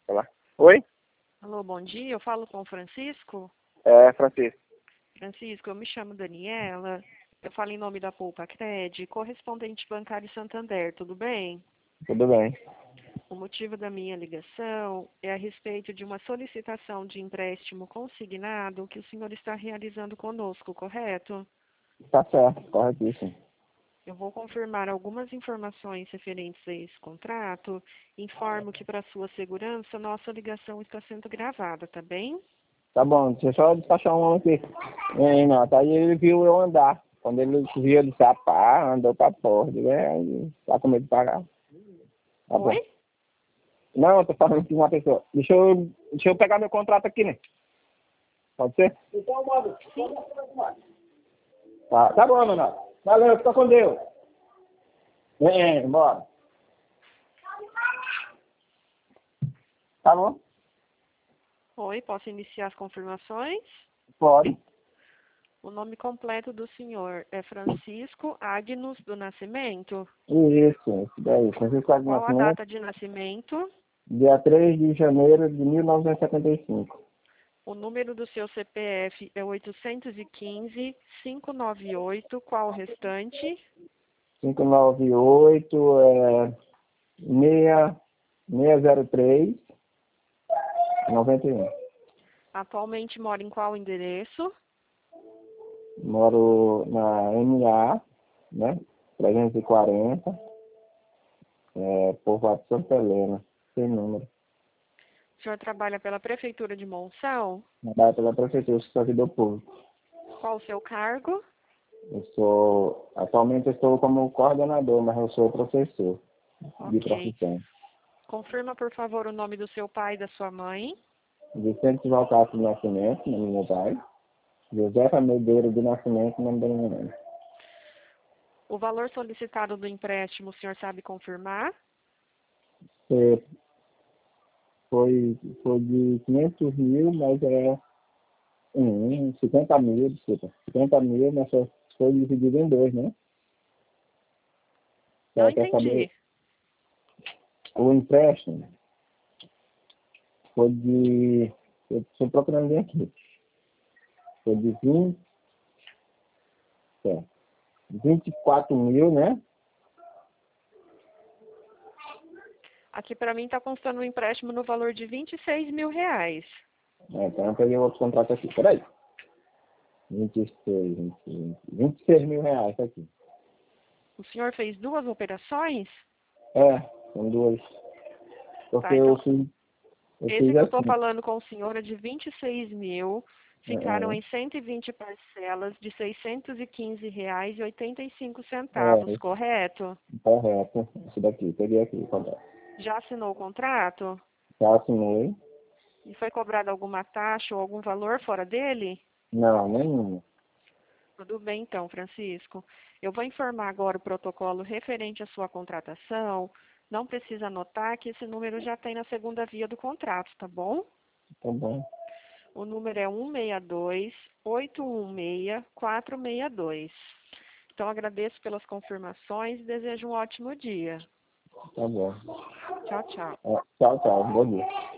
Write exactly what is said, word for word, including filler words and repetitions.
Olá. Oi? Alô, bom dia. Eu falo com o Francisco. É, Francisco. Francisco, eu me chamo Daniela. Eu falo em nome da Poupa Cred, correspondente bancário Santander. Tudo bem? Tudo bem. O motivo da minha ligação é a respeito de uma solicitação de empréstimo consignado que o senhor está realizando conosco, correto? Tá certo, corretíssimo. Eu vou confirmar algumas informações referentes a esse contrato. Informo que, para sua segurança, nossa ligação está sendo gravada, tá bem? Tá bom, deixa eu só despachar um homem aqui. Aí, não, tá aí ele viu eu andar. Quando ele viu, ele disse, rapaz, andou pra porra. Digo, é, aí, tá com medo de pagar. Tá bom. Oi? Não, eu tô falando com uma pessoa. Deixa eu, deixa eu pegar meu contrato aqui, né? Pode ser? Então, mano. Tá, tá bom, Leonardo. Valeu, fica com Deus. Vem, bora. Tá bom? Oi, posso iniciar as confirmações? Pode. O nome completo do senhor é Francisco Agnus do Nascimento. Isso, isso daí. Francisco Agnes Qual a Nascimento, data de nascimento? dia três de janeiro de mil novecentos e setenta e cinco. O número do seu C P F é oitocentos e quinze, quinhentos e noventa e oito. Qual o restante? cinco nove oito, é, seis, seis zero três, noventa e um. Atualmente mora em qual endereço? Moro na M A, né? trezentos e quarenta, é, Povoado Santa Helena, sem número. O senhor trabalha pela Prefeitura de Monção? Trabalho pela Prefeitura de Servidor Público. Qual o seu cargo? Eu sou, atualmente eu estou como coordenador, mas eu sou professor de Ok. profissão. Confirma, por favor, o nome do seu pai e da sua mãe. Vicente Valcácio de Nascimento, nome do meu pai. Josefa Medeiros de Nascimento, nome da minha mãe. O valor solicitado do empréstimo, o senhor sabe confirmar? É, Foi, foi de quinhentos mil, mas é um, cinquenta mil, desculpa. cinquenta mil, mas só foi dividido em dois, né? Não Só quer saber, entendi. o empréstimo foi de, eu estou procurando bem aqui, foi de vinte, é, vinte e quatro mil, né? Aqui para mim está constando um empréstimo no valor de vinte e seis mil reais. É, então eu peguei outro contrato aqui, peraí. vinte e seis, vinte e seis, vinte e seis mil reais, tá aqui. O senhor fez duas operações? É, são duas. Porque Tá, eu então, fiz, eu esse fiz que eu estou assim. falando com o senhor é de vinte e seis mil, ficaram em cento e vinte parcelas de seiscentos e quinze reais e oitenta e cinco É, centavos, é, correto? correto. Esse daqui, peguei aqui, contrato. Já assinou o contrato? Já assinei. E foi cobrada alguma taxa ou algum valor fora dele? Não, nenhuma. Tudo bem, então, Francisco. Eu vou informar agora o protocolo referente à sua contratação. Não precisa anotar que esse número já tem na segunda via do contrato, tá bom? Tá bom. O número é um seis dois, oito um seis, quatro seis dois. Então, agradeço pelas confirmações e desejo um ótimo dia. Tá bom. Tchau, tchau. É, tchau, tchau. Bom dia.